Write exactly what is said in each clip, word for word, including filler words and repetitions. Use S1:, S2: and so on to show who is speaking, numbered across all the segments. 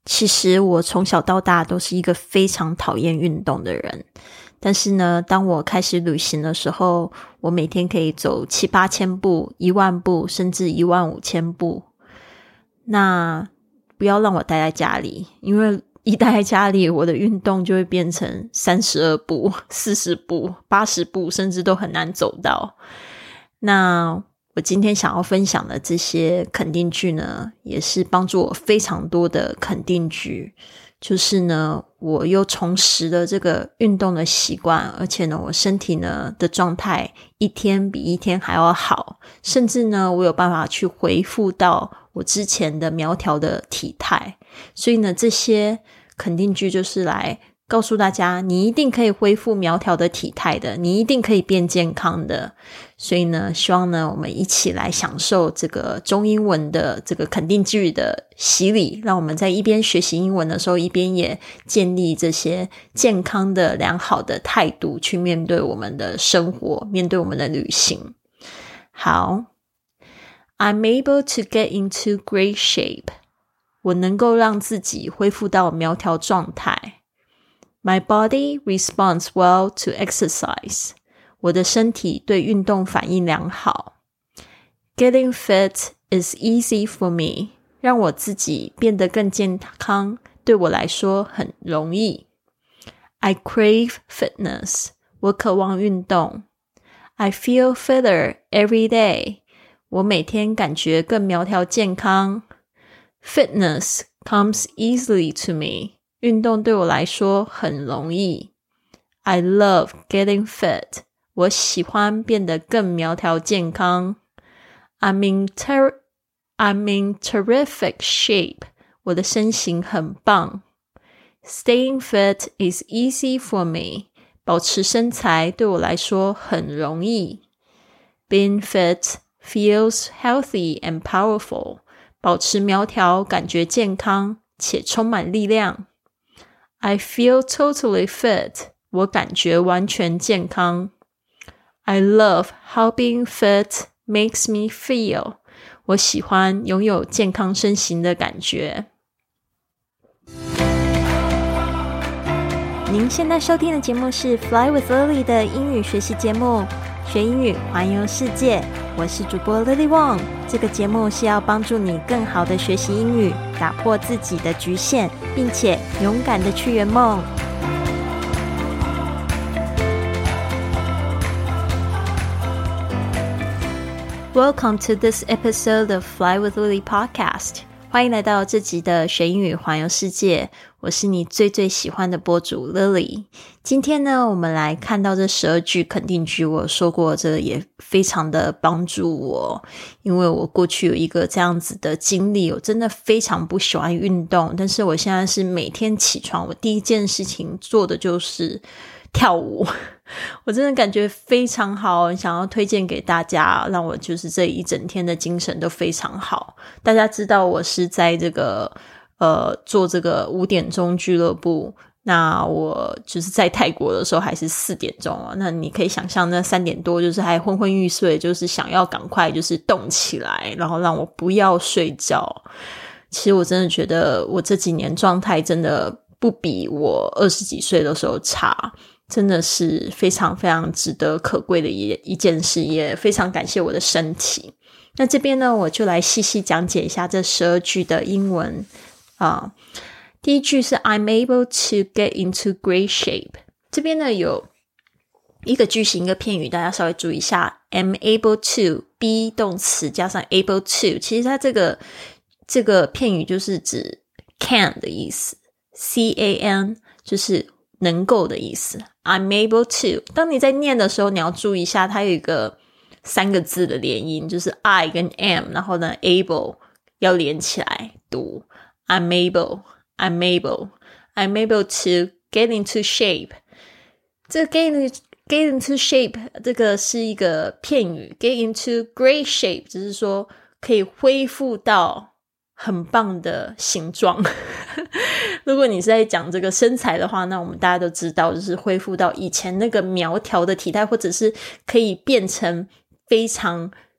S1: 其实我从小到大都是一个非常讨厌运动的人，但是呢，当我开始旅行的时候，我每天可以走七八千步、一万步，甚至一万五千步。那不要让我待在家里，因为一待在家里，我的运动就会变成三十二步、四十步、八十步，甚至都很难走到。那我今天想要分享的这些肯定句呢，也是帮助我非常多的肯定句。就是呢，我又重拾了这个运动的习惯，而且呢，我身体呢的状态一天比一天还要好，甚至呢，我有办法去恢复到我之前的苗条的体态。所以呢，这些肯定句就是来告诉大家，你一定可以恢复苗条的体态的，你一定可以变健康的。所以呢，希望呢，我们一起来享受这个中英文的这个肯定句的洗礼，让我们在一边学习英文的时候，一边也建立这些健康的良好的态度，去面对我们的生活，面对我们的旅行。好， I'm able to get into great shape. 我能够让自己恢复到苗条状态。My body responds well to exercise. 我的身体对运动反应良好。Getting fit is easy for me. 让我自己变得更健康，对我来说很容易。I crave fitness. 我渴望运动。I feel fitter every day. 我每天感觉更苗条健康。Fitness comes easily to me.运动对我来说很容易。I love getting fit. 我喜欢变得更苗条健康。I'm in, ter- I'm in terrific shape. 我的身形很棒。Staying fit is easy for me. 保持身材对我来说很容易。Being fit feels healthy and powerful. 保持苗条感觉健康且充满力量。I feel totally fit. 我感觉完全健康。I love how being fit makes me feel. 我喜欢拥有健康身形的感觉。您现在收听的节目是 Fly with Lily 的英语学习节目，学英语环游世界。我是主播 Lily Wong。这个节目是要帮助你更好的学习英语，打破自己的局限，并且勇敢的去圆梦。Welcome to this episode of Fly with Lily podcast. 欢迎来到这集的学英语环游世界，我是你最最喜欢的播主 Lily。 今天呢，我们来看到这十二句肯定句，我说过这也非常的帮助我，因为我过去有一个这样子的经历，我真的非常不喜欢运动，但是我现在是每天起床，我第一件事情做的就是跳舞。我真的感觉非常好，想要推荐给大家，让我就是这一整天的精神都非常好。大家知道我是在这个呃做这个五点钟俱乐部，那我就是在泰国的时候还是四点钟哦，那你可以想象那三点多就是还昏昏欲睡，就是想要赶快就是动起来，然后让我不要睡觉。其实我真的觉得我这几年状态真的不比我二十几岁的时候差，真的是非常非常值得可贵的一一件事，也非常感谢我的身体。那这边呢，我就来细细讲解一下这十二句的英文啊。第一句是 I'm able to get into great shape。 这边呢有一个句型一个片语，大家稍微注意一下。I'm able to be 动词加上 able to， 其实它这个这个片语就是指 can 的意思， C A N 就是能够的意思。 I'm able to， 当你在念的时候你要注意一下，它有一个三个字的连音，就是 I 跟 am， 然后呢 able 要连起来读。 I'm able I'm able I'm able to get into shape。 这个 get into, get into shape 这个是一个片语， get into great shape 就是说可以恢复到很棒的形状。如果你是在讲这个身材的话，那我们大家都知道就是恢复到以前那个苗条的体态，或者是可以变成非常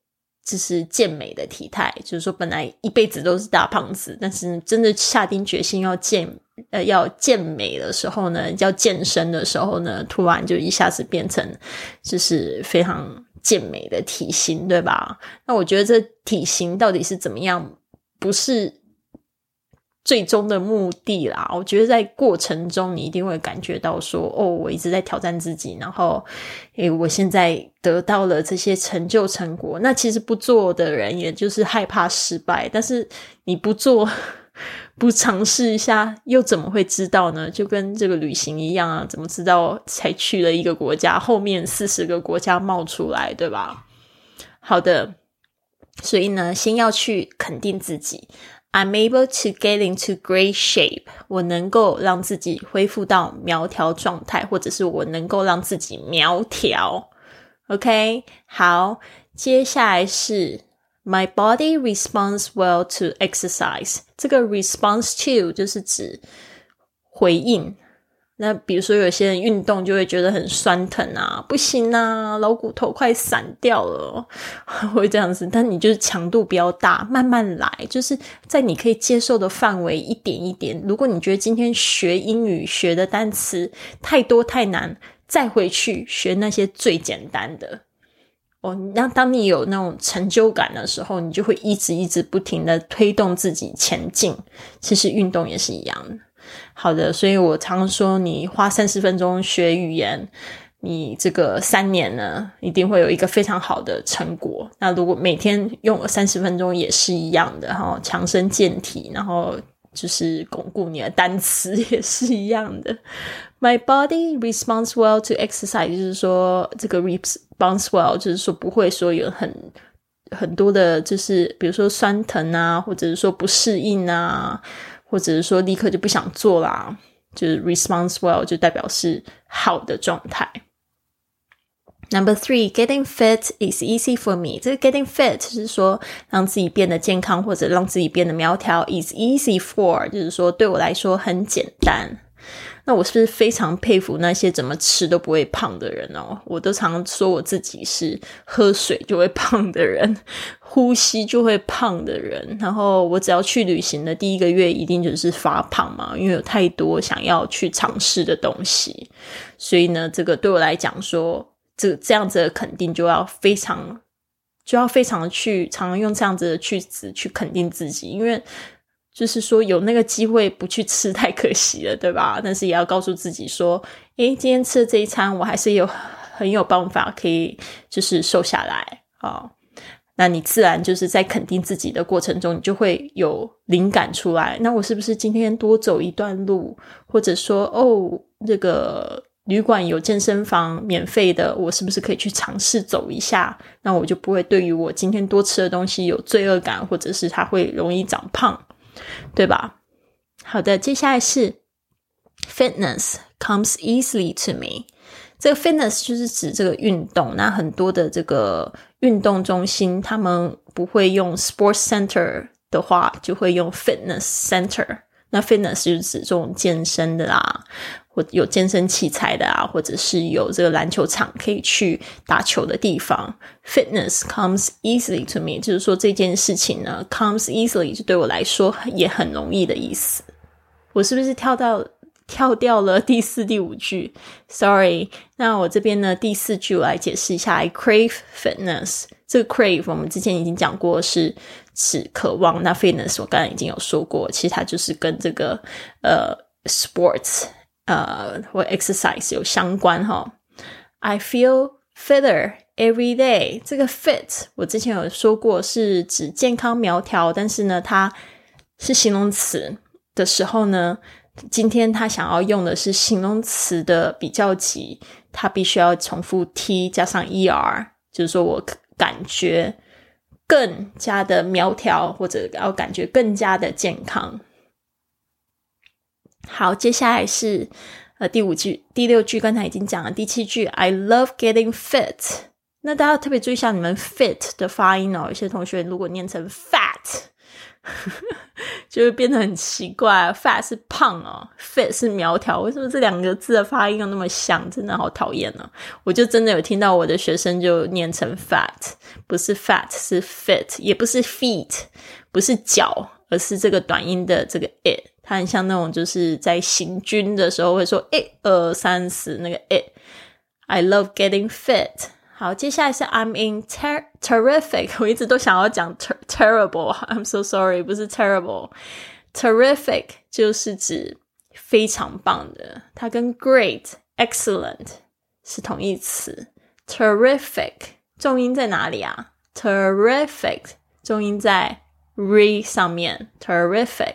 S1: 就是健美的体态，就是说本来一辈子都是大胖子，但是真的下定决心要健呃要健美的时候呢，要健身的时候呢，突然就一下子变成就是非常健美的体型，对吧？那我觉得这体型到底是怎么样，不是最终的目的啦，我觉得在过程中你一定会感觉到说，哦，我一直在挑战自己，然后诶，我现在得到了这些成就成果。那其实不做的人也就是害怕失败，但是你不做不尝试一下又怎么会知道呢？就跟这个旅行一样啊，怎么知道才去了一个国家，后面四十个国家冒出来，对吧？好的，所以呢，先要去肯定自己。I'm able to get into great shape. 我能够让自己恢复到苗条状态，或者是我能够让自己苗条。OK， 好，接下来是 My body responds well to exercise. 这个 response to 就是指回应。那比如说有些人运动就会觉得很酸疼啊，不行啊，老骨头快散掉了，会这样子。但你就是强度不要大，慢慢来，就是在你可以接受的范围，一点一点。如果你觉得今天学英语学的单词太多太难，再回去学那些最简单的。哦，那当你有那种成就感的时候，你就会一直一直不停的推动自己前进。其实运动也是一样的。好的，所以我常说你花三十分钟学语言，你这个三年呢一定会有一个非常好的成果。那如果每天用了三十分钟也是一样的，然后强身健体，然后就是巩固你的单词也是一样的。My body responds well to exercise， 就是说这个 responds well 就是说不会说有很很多的就是比如说酸疼啊，或者是说不适应啊，或者是说立刻就不想做啦，就是 response well 就代表是好的状态。Number three, getting fit is easy for me. 这个 getting fit 就是说让自己变得健康或者让自己变得苗条 is easy for 就是说对我来说很简单。那我是不是非常佩服那些怎么吃都不会胖的人哦？我都常说我自己是喝水就会胖的人，呼吸就会胖的人，然后我只要去旅行的第一个月一定就是发胖嘛，因为有太多想要去尝试的东西。所以呢，这个对我来讲说这这样子的肯定就要非常就要非常去常常用这样子的句子去肯定自己，因为就是说有那个机会不去吃太可惜了，对吧？但是也要告诉自己说，诶，今天吃的这一餐我还是有很有办法可以就是瘦下来啊。那你自然就是在肯定自己的过程中，你就会有灵感出来，那我是不是今天多走一段路，或者说哦，这个旅馆有健身房免费的，我是不是可以去尝试走一下，那我就不会对于我今天多吃的东西有罪恶感，或者是它会容易长胖，对吧？好的，接下来是 Fitness comes easily to me。 这个 fitness 就是指这个运动，那很多的这个运动中心他们不会用 sports center 的话就会用 fitness center。 那 fitness 就是指这种健身的啦，或有健身器材的啊，或者是有这个篮球场可以去打球的地方。 Fitness comes easily to me 就是说这件事情呢 comes easily 就对我来说也很容易的意思。我是不是跳到跳掉了第四第五句 Sorry。 那我这边呢第四句我来解释一下。 I crave fitness。 这个 crave 我们之前已经讲过是指渴望，那 fitness 我刚才已经有说过，其实它就是跟这个呃 sports 呃或 exercise 有相关齁。 I feel fitter every day。 这个 fit 我之前有说过是指健康苗条，但是呢它是形容词的时候呢，今天他想要用的是形容词的比较级，他必须要重复 t 加上 er， 就是说我感觉更加的苗条，或者要感觉更加的健康。好，接下来是呃第五句，第六句刚才已经讲了，第七句 I love getting fit。 那大家特别注意一下你们 fit 的发音哦，有些同学如果念成 fat 就会变得很奇怪。 fat 是胖哦， fit 是苗条，为什么这两个字的发音又那么像？真的好讨厌哦。我就真的有听到我的学生就念成 fat， 不是 fat 是 fit， 也不是 feet， 不是脚，而是这个短音的这个 it， 它很像那种就是在行军的时候会说一二三四那个 it。 I love getting fit。好，接下来是 I'm in ter- terrific， 我一直都想要讲 ter- terrible， I'm so sorry， 不是 terrible。 Terrific 就是指非常棒的，它跟 great excellent 是同义词。 Terrific 重音在哪里啊？ Terrific 重音在 re 上面。 Terrific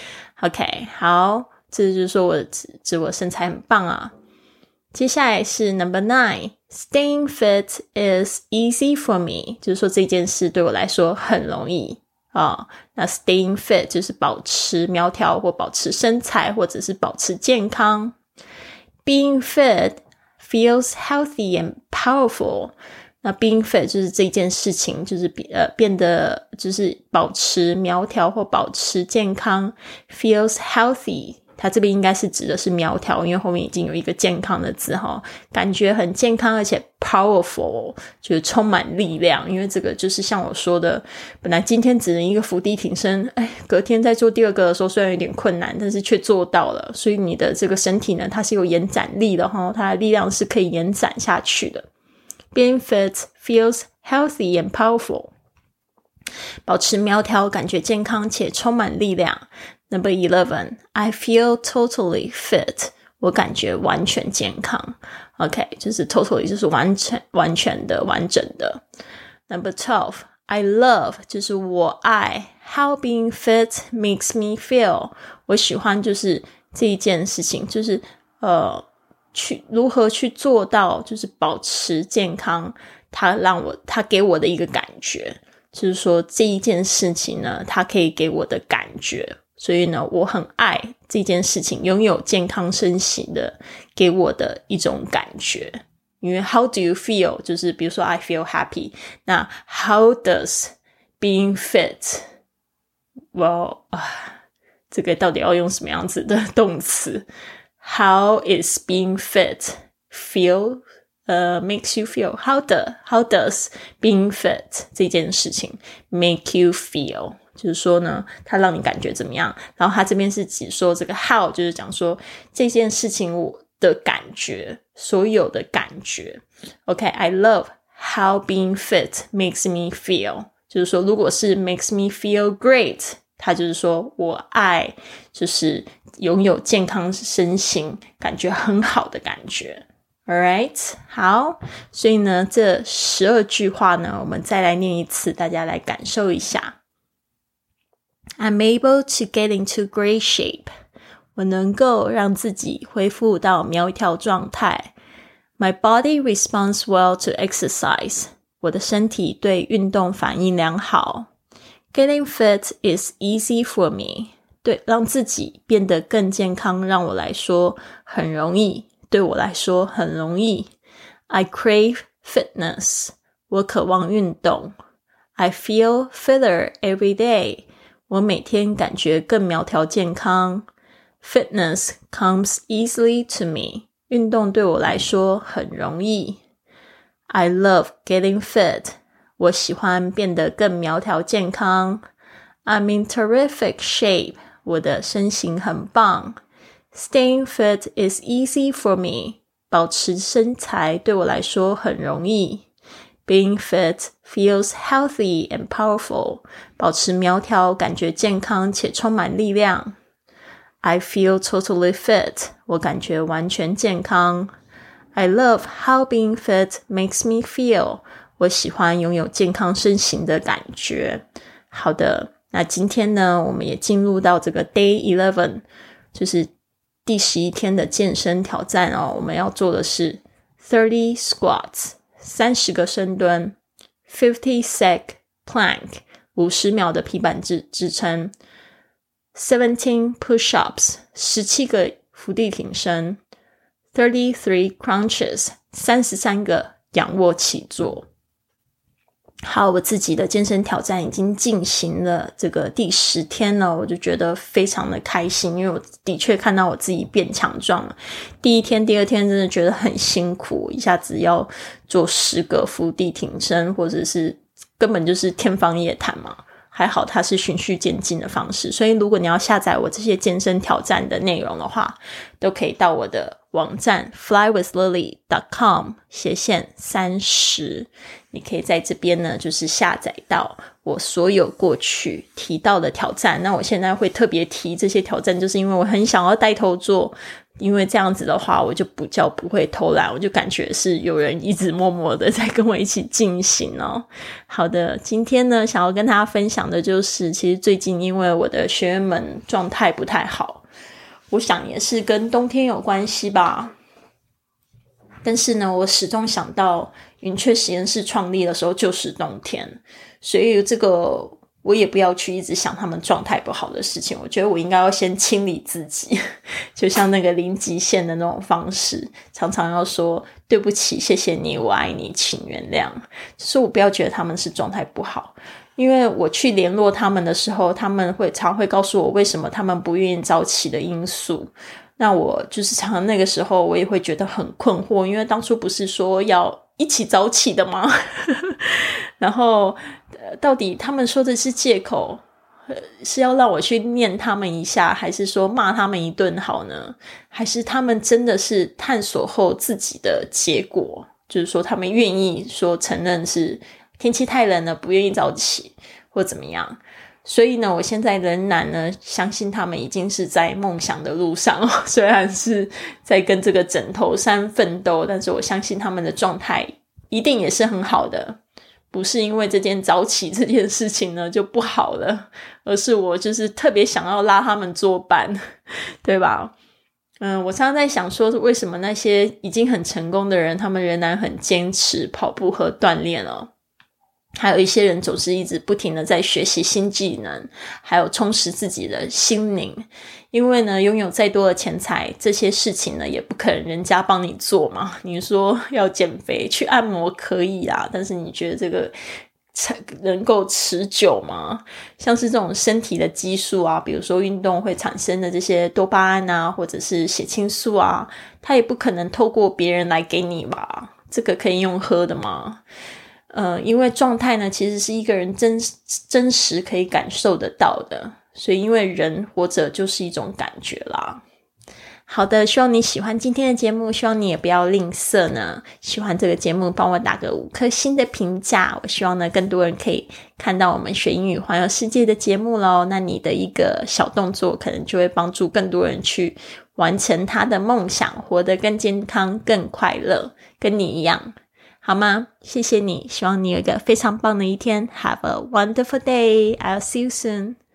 S1: OK， 好，这就是说我指指我身材很棒啊。接下来是 number nine， Staying fit is easy for me， 就是说这件事对我来说很容易啊。那 staying fit 就是保持苗条或保持身材或者是保持健康。 Being fit feels healthy and powerful， 那 being fit 就是这件事情就是呃变得就是保持苗条或保持健康。 Feels healthy，它这边应该是指的是苗条，因为后面已经有一个健康的字齁，感觉很健康，而且 powerful 就是充满力量。因为这个就是像我说的，本来今天只能一个伏地挺身，哎，隔天再做第二个的时候虽然有点困难，但是却做到了。所以你的这个身体呢，它是有延展力的齁，它的力量是可以延展下去的。Being fit feels healthy and powerful， 保持苗条，感觉健康且充满力量。Number eleven, I feel totally fit， 我感觉完全健康。 OK， 就是 totally 就是完全完全的完整的。Number twelve, I love 就是我爱 how being fit makes me feel， 我喜欢就是这一件事情，就是呃去如何去做到就是保持健康，它让我它给我的一个感觉，就是说这一件事情呢，它可以给我的感觉，所以呢我很爱这件事情，拥有健康身形的给我的一种感觉。因为 how do you feel 就是比如说 I feel happy， 那 how does being fit well、呃、这个到底要用什么样子的动词？ How is being fit feel Uh, makes you feel how, the, how does being fit 这件事情 make you feel， 就是说呢它让你感觉怎么样。然后它这边是指说这个 how 就是讲说这件事情我的感觉，所有的感觉。 OK， I love how being fit makes me feel， 就是说如果是 makes me feel great， 它就是说我爱就是拥有健康身形感觉很好的感觉。Alright， 好，所以呢这十二句话呢我们再来念一次，大家来感受一下。 I'm able to get into great shape， 我能够让自己恢复到苗条状态。 My body responds well to exercise， 我的身体对运动反应良好。 Getting fit is easy for me， 对，让自己变得更健康让我来说很容易，对我来说很容易。 I crave fitness， 我渴望运动。 I feel fitter every day， 我每天感觉更苗条健康。 Fitness comes easily to me， 运动对我来说很容易。 I love getting fit， 我喜欢变得更苗条健康。 I'm in terrific shape， 我的身形很棒。Staying fit is easy for me， 保持身材对我来说很容易。 Being fit feels healthy and powerful， 保持苗条感觉健康且充满力量。 I feel totally fit， 我感觉完全健康。 I love how being fit makes me feel， 我喜欢拥有健康身形的感觉。好的，那今天呢我们也进入到这个 day eleven， 就是第十一天的健身挑战哦，我们要做的是 thirty squats， 三十个深蹲， fifty sec plank， 五十秒的皮板支支撑， seventeen push-ups， 十七个伏地挺身， thirty-three crunches， 三十三个仰卧起坐。 好，我自己的健身挑战已经进行了这个第十天了，我就觉得非常的开心，因为我的确看到我自己变强壮了。第一天第二天真的觉得很辛苦，一下子要做十个伏地挺身，或者是根本就是天方夜谭嘛。还好它是循序渐进的方式，所以如果你要下载我这些健身挑战的内容的话，都可以到我的网站 fly with lily dot com 斜线三十，你可以在这边呢就是下载到我所有过去提到的挑战。那我现在会特别提这些挑战，就是因为我很想要带头做，因为这样子的话我就不叫不会偷懒，我就感觉是有人一直默默的在跟我一起进行哦。好的，今天呢想要跟大家分享的就是其实最近因为我的学员们状态不太好，我想也是跟冬天有关系吧，但是呢我始终想到云雀实验室创立的时候就是冬天，所以这个我也不要去一直想他们状态不好的事情，我觉得我应该要先清理自己，就像那个零极限的那种方式，常常要说对不起，谢谢你，我爱你，请原谅，就是我不要觉得他们是状态不好，因为我去联络他们的时候，他们会常会告诉我为什么他们不愿意早起的因素，那我就是常常那个时候我也会觉得很困惑，因为当初不是说要一起早起的吗？然后、呃、到底他们说的是借口、呃、是要让我去念他们一下，还是说骂他们一顿好呢？还是他们真的是探索后自己的结果，就是说他们愿意说承认是天气太冷了不愿意早起或怎么样。所以呢我现在仍然呢相信他们已经是在梦想的路上，虽然是在跟这个枕头山奋斗，但是我相信他们的状态一定也是很好的，不是因为这件早起这件事情呢就不好了，而是我就是特别想要拉他们作伴，对吧？嗯，我常常在想说为什么那些已经很成功的人他们仍然很坚持跑步和锻炼哦，还有一些人总是一直不停的在学习新技能，还有充实自己的心灵，因为呢拥有再多的钱财，这些事情呢也不可能人家帮你做嘛。你说要减肥去按摩可以啊，但是你觉得这个能够持久吗？像是这种身体的激素啊，比如说运动会产生的这些多巴胺啊，或者是血清素啊，它也不可能透过别人来给你吧，这个可以用喝的吗？呃，因为状态呢其实是一个人真真实可以感受得到的，所以因为人活着就是一种感觉啦。好的，希望你喜欢今天的节目，希望你也不要吝啬呢，喜欢这个节目帮我打个五颗星的评价，我希望呢更多人可以看到我们学英语环游世界的节目咯，那你的一个小动作可能就会帮助更多人去完成他的梦想，活得更健康更快乐，跟你一样好吗？谢谢你，希望你有一个非常棒的一天。Have a wonderful day. I'll see you soon.